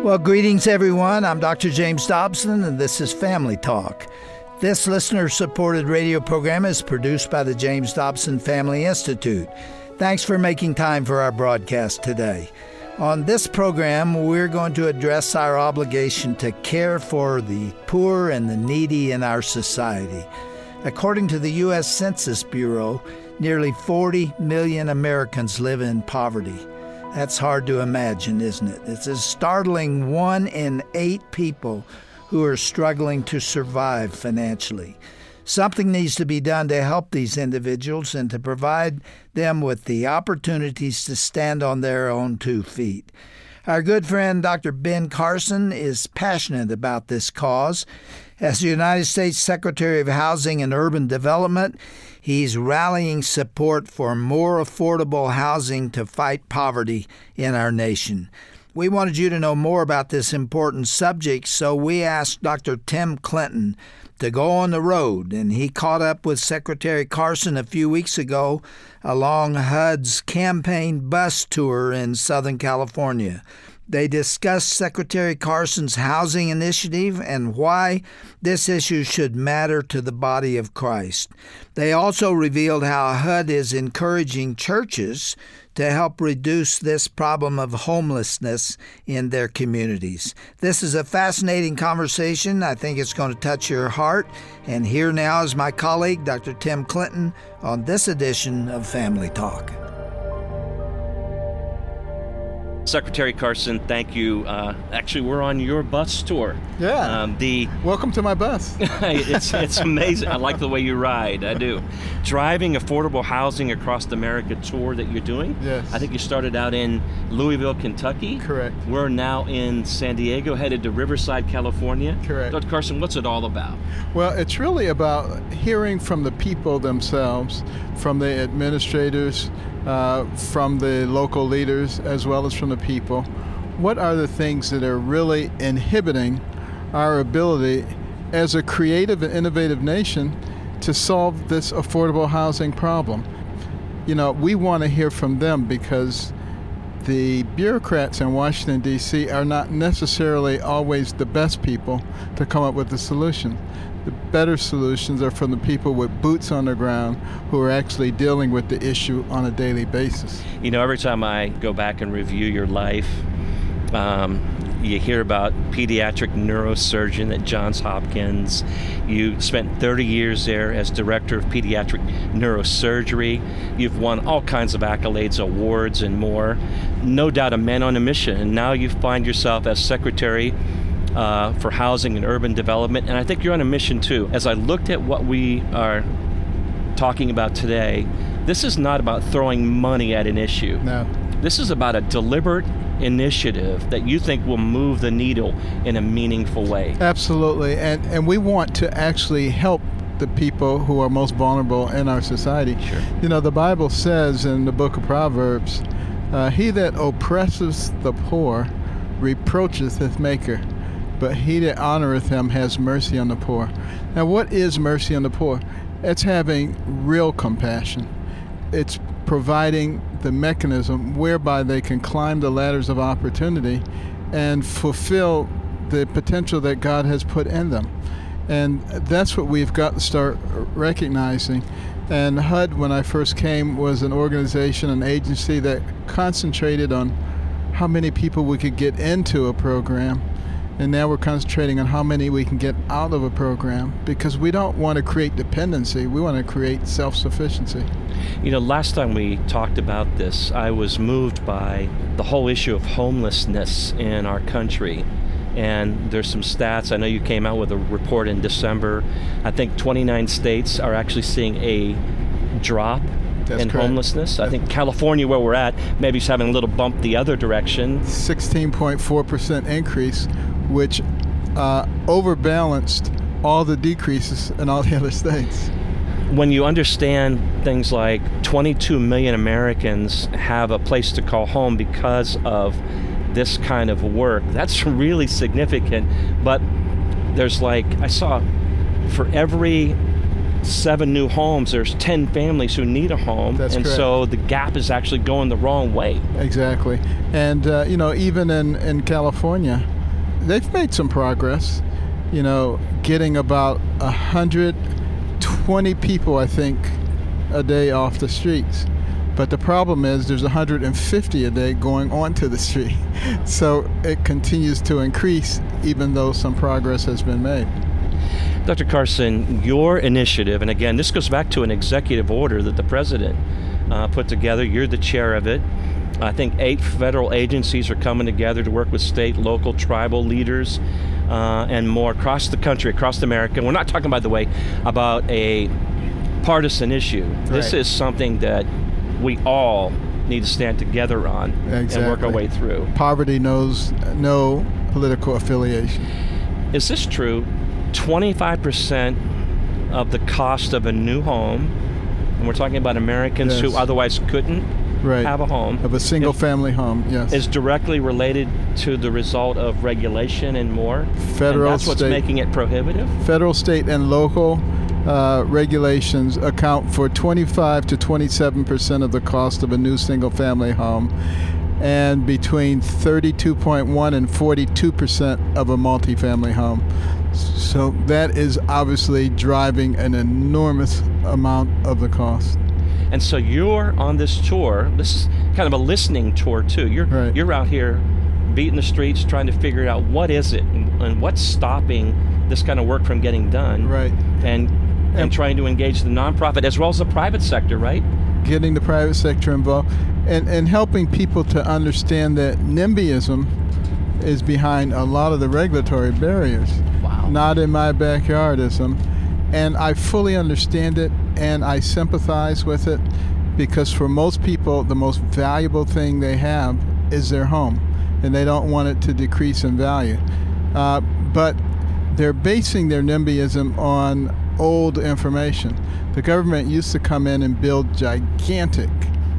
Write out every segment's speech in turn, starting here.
Well, greetings, everyone. I'm Dr. James Dobson, and this is Family Talk. This listener-supported radio program is produced by the James Dobson Family Institute. Thanks for making time for our broadcast today. On this program, we're going to address our obligation to care for the poor and the needy in our society. According to the U.S. Census Bureau, nearly 40 million Americans live in poverty. That's hard to imagine, isn't it? It's a startling 1 in 8 people who are struggling to survive financially. Something needs to be done to help these individuals and to provide them with the opportunities to stand on their own 2 feet. Our good friend Dr. Ben Carson is passionate about this cause. As the United States Secretary of Housing and Urban Development, he's rallying support for more affordable housing to fight poverty in our nation. We wanted you to know more about this important subject, so we asked Dr. Tim Clinton to go on the road, and he caught up with Secretary Carson a few weeks ago along HUD's campaign bus tour in Southern California. They discussed Secretary Carson's housing initiative and why this issue should matter to the body of Christ. They also revealed how HUD is encouraging churches to help reduce this problem of homelessness in their communities. This is a fascinating conversation. I think it's going to touch your heart. And here now is my colleague, Dr. Tim Clinton, on this edition of Family Talk. Secretary Carson, thank you. Actually, we're on your bus tour. Yeah. Welcome to my bus. It's amazing. I like the way you ride. I do. Driving affordable housing across America tour that you're doing. Yes. I think you started out in Louisville, Kentucky. Correct. We're now in San Diego, headed to Riverside, California. Correct. Dr. Carson, what's it all about? Well, it's really about hearing from the people themselves, from the administrators, from the local leaders, as well as from the people. What are the things that are really inhibiting our ability as a creative and innovative nation to solve this affordable housing problem? You know, we want to hear from them because the bureaucrats in Washington, D.C. are not necessarily always the best people to come up with the solution. The better solutions are from the people with boots on the ground who are actually dealing with the issue on a daily basis. You know, every time I go back and review your life, you hear about pediatric neurosurgeon at Johns Hopkins. You spent 30 years there as director of pediatric neurosurgery. You've won all kinds of accolades, awards, and more. No doubt a man on a mission. And now you find yourself as secretary for housing and urban development, and I think you're on a mission too. As I looked at what we are talking about today, this is not about throwing money at an issue. No. This is about a deliberate initiative that you think will move the needle in a meaningful way. Absolutely, and we want to actually help the people who are most vulnerable in our society. Sure. You know, the Bible says in the book of Proverbs, he that oppresses the poor reproacheth his maker, but he that honoreth him has mercy on the poor. Now, what is mercy on the poor? It's having real compassion. It's providing the mechanism whereby they can climb the ladders of opportunity and fulfill the potential that God has put in them. And that's what we've got to start recognizing. And HUD, when I first came, was an organization, an agency that concentrated on how many people we could get into a program. And now we're concentrating on how many we can get out of a program, because we don't want to create dependency. We want to create self-sufficiency. You know, last time we talked about this, I was moved by the whole issue of homelessness in our country. And there's some stats. I know you came out with a report in December. I think 29 states are actually seeing a drop in homelessness. I think California, where we're at, maybe is having a little bump the other direction. 16.4% increase, which overbalanced all the decreases in all the other states. When you understand things like 22 million Americans have a place to call home because of this kind of work, that's really significant. But there's I saw for every 7 new homes, there's 10 families who need a home. That's and correct. So the gap is actually going the wrong way. Exactly. And, even in California, they've made some progress, getting about 120 people, I think, a day off the streets. But the problem is there's 150 a day going onto the street. So it continues to increase even though some progress has been made. Dr. Carson, your initiative, and again, this goes back to an executive order that the president put together. You're the chair of it. I think 8 federal agencies are coming together to work with state, local, tribal leaders and more across the country, across America. We're not talking, by the way, about a partisan issue. Right. This is something that we all need to stand together on and work our way through. Poverty knows no political affiliation. Is this true? 25% of the cost of a new home, and we're talking about Americans who otherwise couldn't have a home. Of a single family home, yes. Is directly related to the result of regulation and more. Federal, and that's what's making it prohibitive? Federal, state, and local regulations account for 25 to 27% of the cost of a new single-family home, and between 32.1 and 42% of a multifamily home. So that is obviously driving an enormous amount of the cost. And so you're on this tour. This is kind of a listening tour too. You're out here beating the streets, trying to figure out what is it and what's stopping this kind of work from getting done. Right. And trying to engage the nonprofit as well as the private sector, right? Getting the private sector involved and helping people to understand that NIMBYism is behind a lot of the regulatory barriers. Wow. Not in my backyardism. And I fully understand it and I sympathize with it because for most people, the most valuable thing they have is their home and they don't want it to decrease in value. But they're basing their NIMBYism on old information. The government used to come in and build gigantic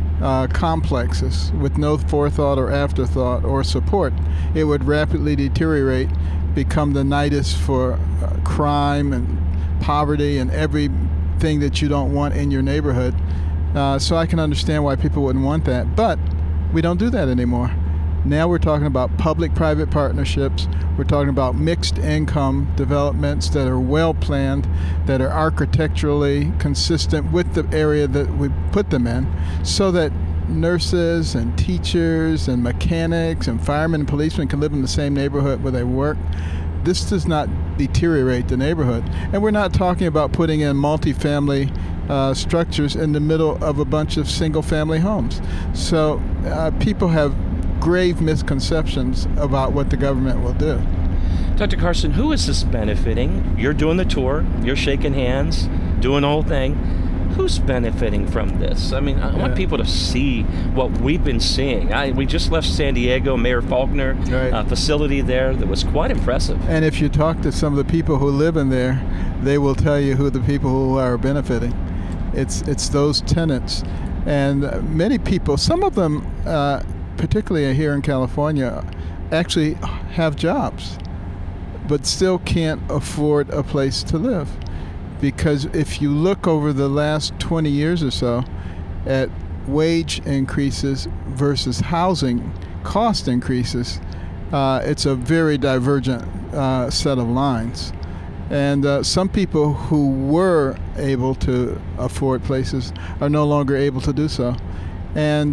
complexes with no forethought or afterthought or support. It would rapidly deteriorate, become the nidus for crime and poverty and everything that you don't want in your neighborhood. So I can understand why people wouldn't want that, but we don't do that anymore. Now we're talking about public-private partnerships. We're talking about mixed income developments that are well planned, that are architecturally consistent with the area that we put them in, so that nurses and teachers and mechanics and firemen and policemen can live in the same neighborhood where they work. This does not deteriorate the neighborhood. And we're not talking about putting in multifamily structures in the middle of a bunch of single-family homes. So people have grave misconceptions about what the government will do. Dr. Carson, who is this benefiting? You're doing the tour, you're shaking hands, doing the whole thing. Who's benefiting from this? I mean, I want people to see what we've been seeing. We just left San Diego, Mayor Faulkner, facility there that was quite impressive. And if you talk to some of the people who live in there, they will tell you who the people who are benefiting. It's those tenants. And many people, some of them, particularly here in California, actually have jobs, but still can't afford a place to live. Because if you look over the last 20 years or so at wage increases versus housing cost increases, it's a very divergent set of lines. And some people who were able to afford places are no longer able to do so. And,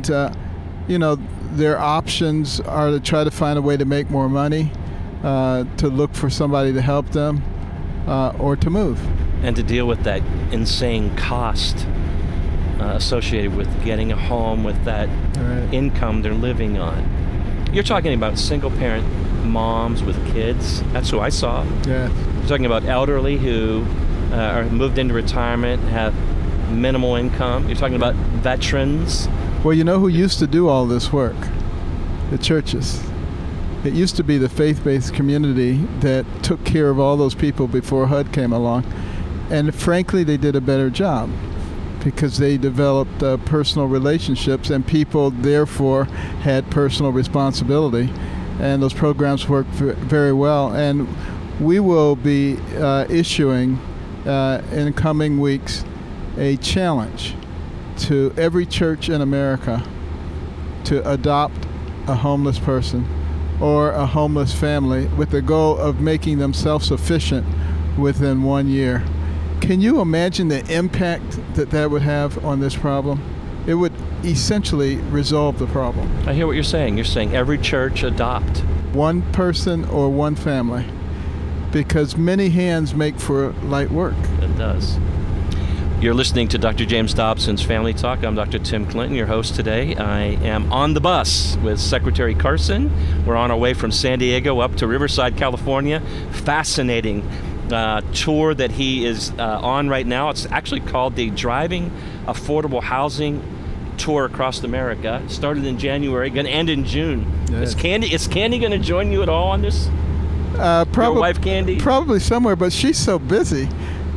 their options are to try to find a way to make more money, to look for somebody to help them, or to move. And to deal with that insane cost associated with getting a home with that income they're living on. You're talking about single-parent moms with kids. That's who I saw. Yeah. You're talking about elderly who are moved into retirement, have minimal income. You're talking about veterans. Well, you know who used to do all this work? The churches. It used to be the faith-based community that took care of all those people before HUD came along. And frankly, they did a better job because they developed personal relationships and people therefore had personal responsibility. And those programs worked very well. And we will be issuing in coming weeks a challenge to every church in America to adopt a homeless person or a homeless family with the goal of making them self-sufficient within 1 year. Can you imagine the impact that would have on this problem? It would essentially resolve the problem. I hear what you're saying. You're saying every church adopt. One person or one family, because many hands make for light work. It does. You're listening to Dr. James Dobson's Family Talk. I'm Dr. Tim Clinton, your host today. I am on the bus with Secretary Carson. We're on our way from San Diego up to Riverside, California. Fascinating tour that he is on right now. It's actually called the Driving Affordable Housing Tour Across America. It started in January, going to end in June. Yes. Is Candy going to join you at all on this? Your wife, Candy? Probably somewhere, but she's so busy.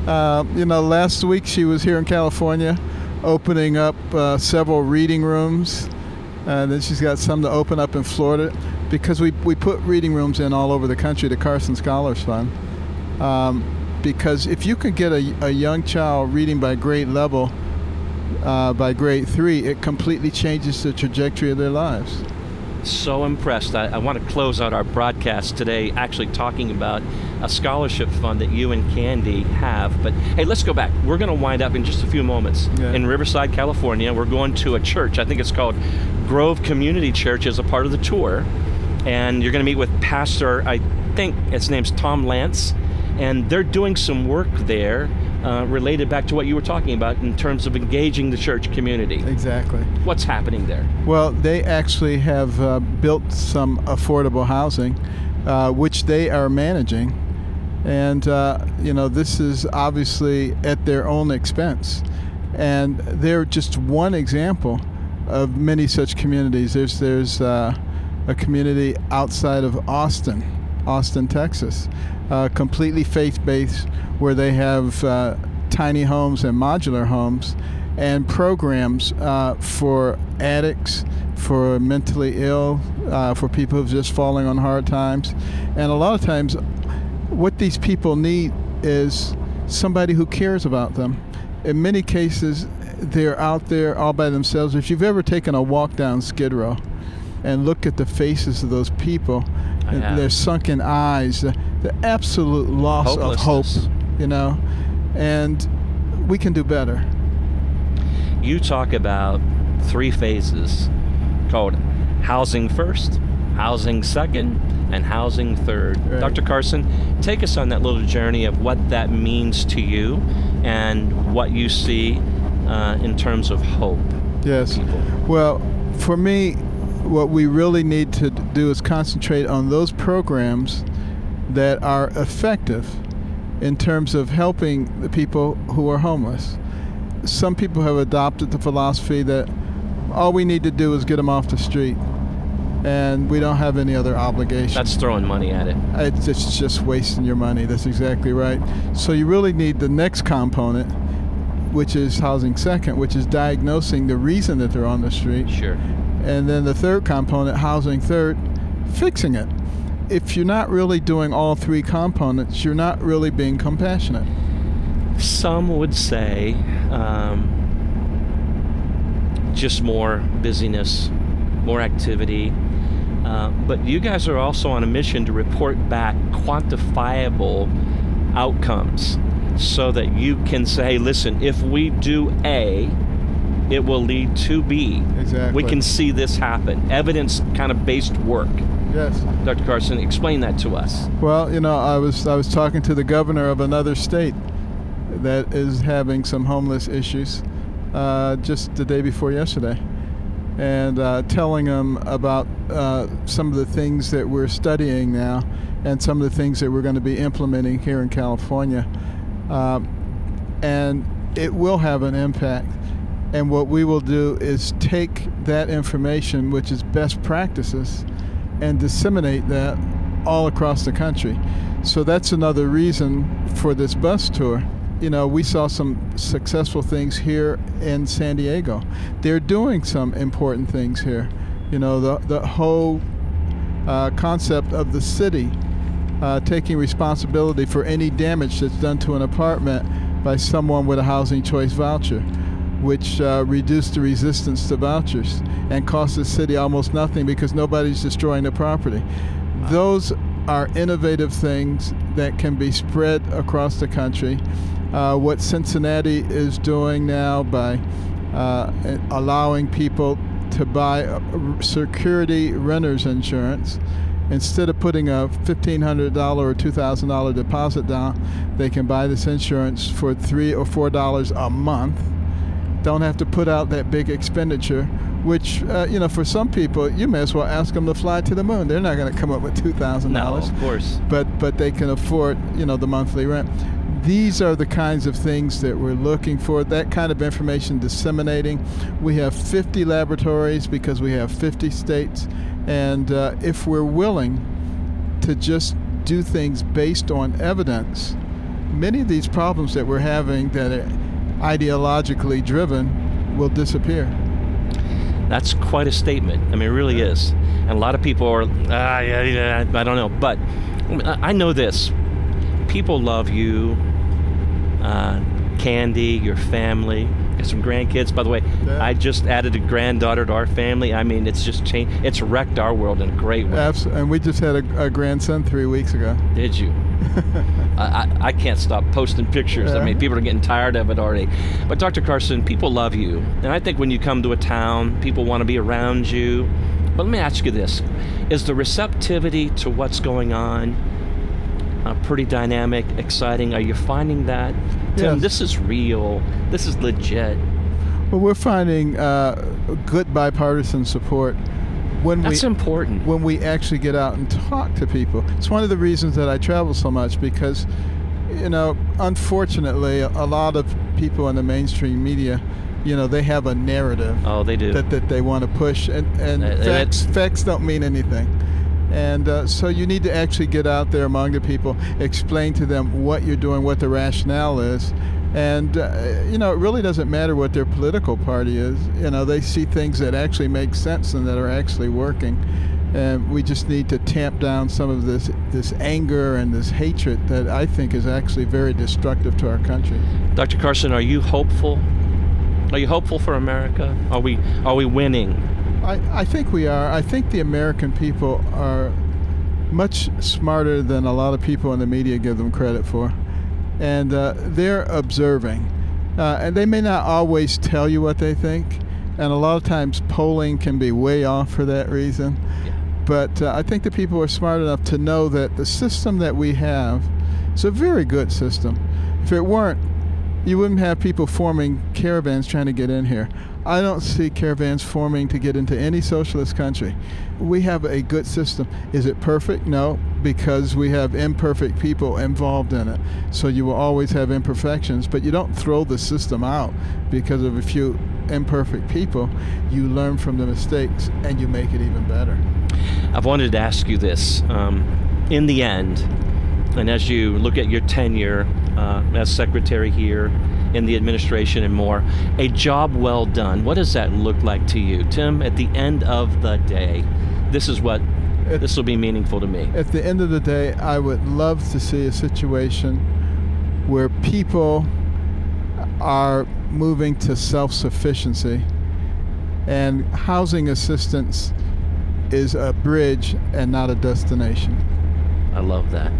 Last week she was here in California opening up several reading rooms. Then she's got some to open up in Florida, because we put reading rooms in all over the country, the Carson Scholars Fund. Because if you can get a young child reading by grade level, by grade 3, it completely changes the trajectory of their lives. So impressed. I want to close out our broadcast today actually talking about a scholarship fund that you and Candy have. But hey, let's go back. We're going to wind up in just a few moments in Riverside, California. We're going to a church. I think it's called Grove Community Church as a part of the tour. And you're going to meet with Pastor, I think his name's Tom Lance. And they're doing some work there related back to what you were talking about in terms of engaging the church community. Exactly. What's happening there? Well, they actually have built some affordable housing, which they are managing. And, this is obviously at their own expense. And they're just one example of many such communities. There's a community outside of Austin, Texas, completely faith-based, where they have tiny homes and modular homes and programs for addicts, for mentally ill, for people who've just fallen on hard times. And a lot of times what these people need is somebody who cares about them. In many cases, they're out there all by themselves. If you've ever taken a walk down Skid Row and look at the faces of those people, and their sunken eyes, the absolute loss of hope, and we can do better. You talk about 3 phases called housing first, housing second, and housing third. Right. Dr. Carson, take us on that little journey of what that means to you and what you see in terms of hope. Yes. People. Well, for me, what we really need to do is concentrate on those programs that are effective in terms of helping the people who are homeless. Some people have adopted the philosophy that all we need to do is get them off the street, and we don't have any other obligation. That's throwing money at it. It's just wasting your money. That's exactly right. So you really need the next component, which is housing second, which is diagnosing the reason that they're on the street. Sure. And then the third component, housing third, fixing it. If you're not really doing all 3 components, you're not really being compassionate. Some would say just more busyness, more activity. But you guys are also on a mission to report back quantifiable outcomes so that you can say, listen, if we do A, it will lead to B. Exactly. We can see this happen. Evidence kind of based work. Yes. Dr. Carson, explain that to us. Well, I was talking to the governor of another state that is having some homeless issues just the day before yesterday, and telling him about some of the things that we're studying now and some of the things that we're going to be implementing here in California. And it will have an impact. And what we will do is take that information, which is best practices, and disseminate that all across the country. So that's another reason for this bus tour. We saw some successful things here in San Diego. They're doing some important things here. The whole concept of the city taking responsibility for any damage that's done to an apartment by someone with a housing choice voucher. which reduced the resistance to vouchers and cost the city almost nothing because nobody's destroying the property. Those are innovative things that can be spread across the country. What Cincinnati is doing now by allowing people to buy security renter's insurance, instead of putting a $1,500 or $2,000 deposit down, they can buy this insurance for $3 or $4 a month. Don't have to put out that big expenditure, which, for some people, you may as well ask them to fly to the moon. They're not going to come up with $2,000. No, of course. But they can afford, the monthly rent. These are the kinds of things that we're looking for, that kind of information disseminating. We have 50 laboratories because we have 50 states. And if we're willing to just do things based on evidence, many of these problems that we're having that are ideologically driven will disappear. That's quite a statement. I mean, it really is. And a lot of people are, I don't know. But I know this. People love you, Candy, your family. Got some grandkids. By the way, yeah. I just added a granddaughter to our family. I mean, it's just changed. It's wrecked our world in a great way. Absolutely. And we just had a grandson 3 weeks ago. Did you? I can't stop posting pictures. Yeah. I mean, people are getting tired of it already. But Dr. Carson, people love you. And I think when you come to a town, people want to be around you. But let me ask you this. Is the receptivity to what's going on pretty dynamic, exciting? Are you finding that? Tim, yes. This is real. This is legit. Well, we're finding good bipartisan support. That's important. When we actually get out and talk to people. It's one of the reasons that I travel so much because, unfortunately, a lot of people in the mainstream media, they have a narrative. Oh, they do. That they want to push, and facts don't mean anything. And so you need to actually get out there among the people, explain to them what you're doing, what the rationale is. And, it really doesn't matter what their political party is. They see things that actually make sense and that are actually working. And we just need to tamp down some of this anger and this hatred that I think is actually very destructive to our country. Dr. Carson, are you hopeful? Are you hopeful for America? Are we winning? I think we are. I think the American people are much smarter than a lot of people in the media give them credit for. And they're observing. And they may not always tell you what they think. And a lot of times polling can be way off for that reason. Yeah. But I think the people are smart enough to know that the system that we have is a very good system. If it weren't, you wouldn't have people forming caravans trying to get in here. I don't see caravans forming to get into any socialist country. We have a good system. Is it perfect? No, because we have imperfect people involved in it. So you will always have imperfections, but you don't throw the system out because of a few imperfect people. You learn from the mistakes and you make it even better. I've wanted to ask you this. In the end, and as you look at your tenure as secretary here in the administration and more, a job well done, what does that look like to you? Tim, at the end of the day, this will be meaningful to me. At the end of the day, I would love to see a situation where people are moving to self-sufficiency and housing assistance is a bridge and not a destination. I love that.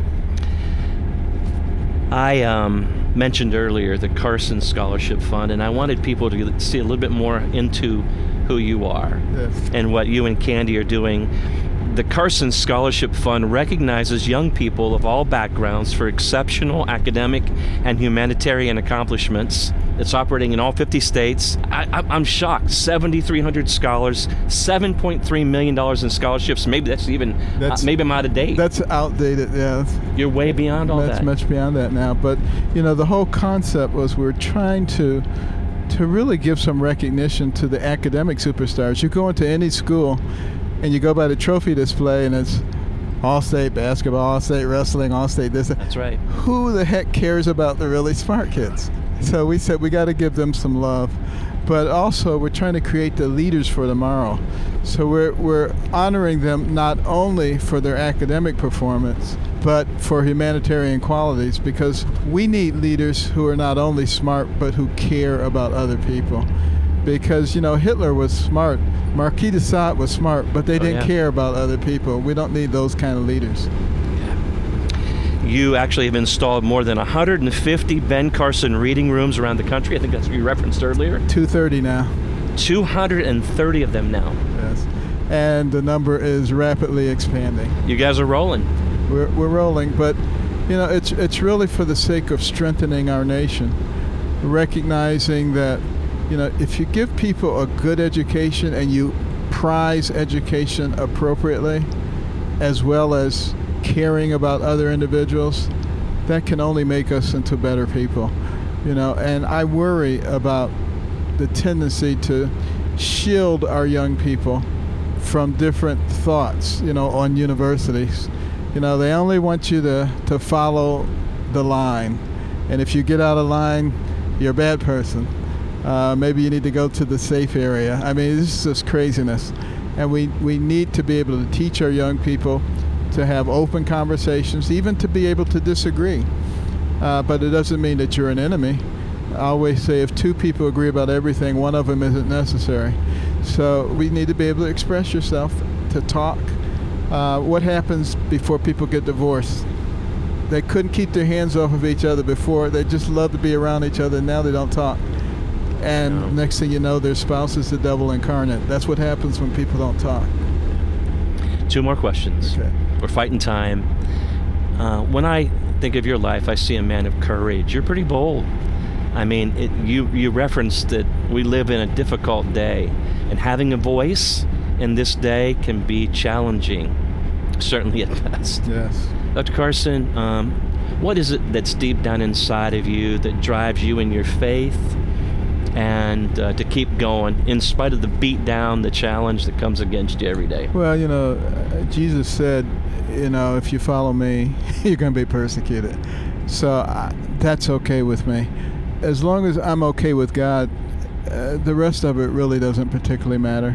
I mentioned earlier the Carson Scholarship Fund, and I wanted people to see a little bit more into who you are. Yes. And what you and Candy are doing. The Carson Scholarship Fund recognizes young people of all backgrounds for exceptional academic and humanitarian accomplishments. It's operating in all 50 states. I'm shocked. 7,300 scholars, $7.3 million in scholarships. Maybe maybe I'm out of date. That's outdated, yeah. You're way beyond all that. That's much beyond that now. But, the whole concept was we're trying to really give some recognition to the academic superstars. You go into any school and you go by the trophy display and it's all-state basketball, all-state wrestling, all-state this. That's right. Who the heck cares about the really smart kids? So we said we got to give them some love. but also we're trying to create the leaders for tomorrow. So we're honoring them not only for their academic performance, but for humanitarian qualities, because we need leaders who are not only smart, but who care about other people. Because, Hitler was smart, Marquis de Sade was smart, but they didn't care about other people. We don't need those kind of leaders. You actually have installed more than 150 Ben Carson reading rooms around the country. I think that's what you referenced earlier. 230 now. 230 of them now. Yes. And the number is rapidly expanding. You guys are rolling. We're rolling, but it's really for the sake of strengthening our nation, recognizing that if you give people a good education and you prize education appropriately, as well as caring about other individuals, that can only make us into better people. And I worry about the tendency to shield our young people from different thoughts, on universities. They only want you to follow the line. And if you get out of line, you're a bad person. Maybe you need to go to the safe area. I mean, this is just craziness. And we need to be able to teach our young people to have open conversations, even to be able to disagree. But it doesn't mean that you're an enemy. I always say if two people agree about everything, one of them isn't necessary. So we need to be able to express yourself, to talk. What happens before people get divorced? They couldn't keep their hands off of each other before. They just love to be around each other. Now they don't talk. And next thing you know, their spouse is the devil incarnate. That's what happens when people don't talk. 2 more questions. Okay. We're fighting time. When I think of your life, I see a man of courage. You're pretty bold. I mean, you referenced that we live in a difficult day, and having a voice in this day can be challenging, certainly at best. Yes. Dr. Carson, what is it that's deep down inside of you that drives you in your faith and to keep going in spite of the beat down, the challenge that comes against you every day? Well, Jesus said, if you follow me, you're going to be persecuted. So that's okay with me. As long as I'm okay with God, the rest of it really doesn't particularly matter.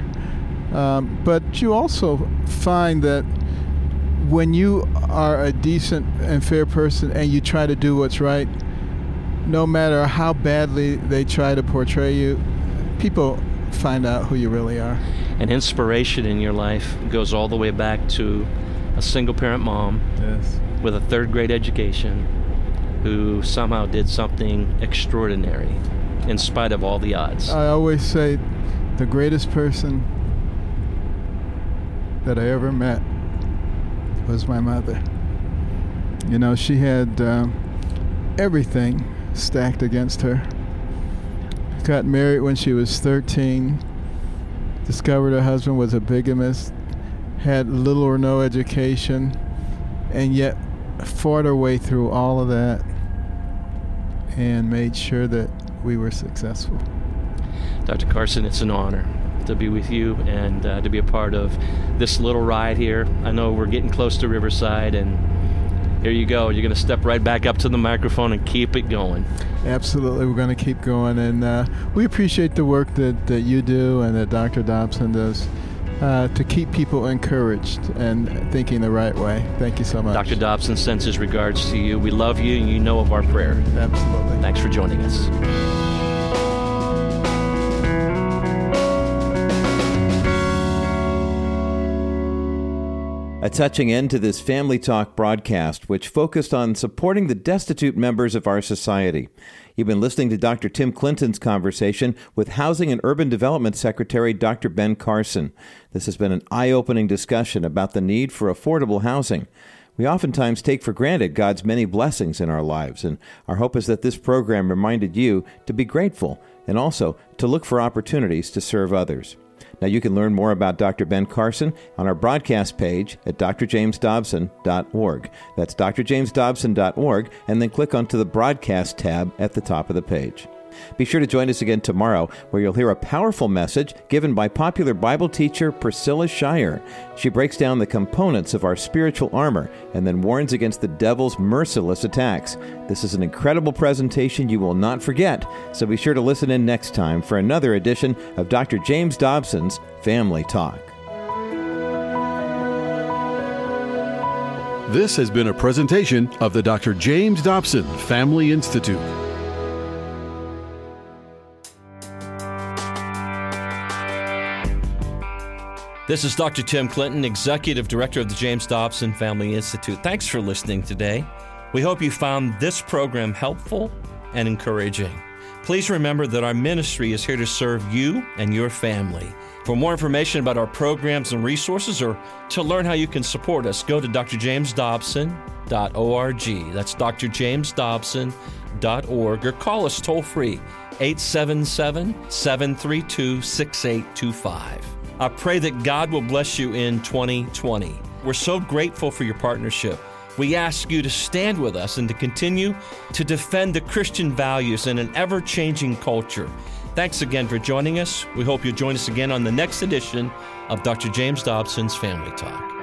But you also find that when you are a decent and fair person and you try to do what's right, no matter how badly they try to portray you, people find out who you really are. And inspiration in your life goes all the way back to a single-parent mom. Yes. With a 3rd grade education who somehow did something extraordinary in spite of all the odds. I always say the greatest person that I ever met was my mother. She had everything stacked against her. Got married when she was 13, discovered her husband was a bigamist, had little or no education, and yet fought her way through all of that and made sure that we were successful. Dr. Carson, it's an honor to be with you and to be a part of this little ride here. I know we're getting close to Riverside, and here you go. You're going to step right back up to the microphone and keep it going. Absolutely. We're going to keep going, and we appreciate the work that you do and that Dr. Dobson does to keep people encouraged and thinking the right way. Thank you so much. Dr. Dobson sends his regards to you. We love you, and you know of our prayer. Absolutely. Thanks for joining us. A touching end to this Family Talk broadcast, which focused on supporting the destitute members of our society. You've been listening to Dr. Tim Clinton's conversation with Housing and Urban Development Secretary Dr. Ben Carson. This has been an eye-opening discussion about the need for affordable housing. We oftentimes take for granted God's many blessings in our lives, and our hope is that this program reminded you to be grateful and also to look for opportunities to serve others. Now, you can learn more about Dr. Ben Carson on our broadcast page at drjamesdobson.org. That's drjamesdobson.org, and then click onto the broadcast tab at the top of the page. Be sure to join us again tomorrow, where you'll hear a powerful message given by popular Bible teacher Priscilla Shirer. She breaks down the components of our spiritual armor and then warns against the devil's merciless attacks. This is an incredible presentation you will not forget, so be sure to listen in next time for another edition of Dr. James Dobson's Family Talk. This has been a presentation of the Dr. James Dobson Family Institute. This is Dr. Tim Clinton, Executive Director of the James Dobson Family Institute. Thanks for listening today. We hope you found this program helpful and encouraging. Please remember that our ministry is here to serve you and your family. For more information about our programs and resources, or to learn how you can support us, go to drjamesdobson.org. That's drjamesdobson.org, or call us toll-free, 877-732-6825. I pray that God will bless you in 2020. We're so grateful for your partnership. We ask you to stand with us and to continue to defend the Christian values in an ever-changing culture. Thanks again for joining us. We hope you'll join us again on the next edition of Dr. James Dobson's Family Talk.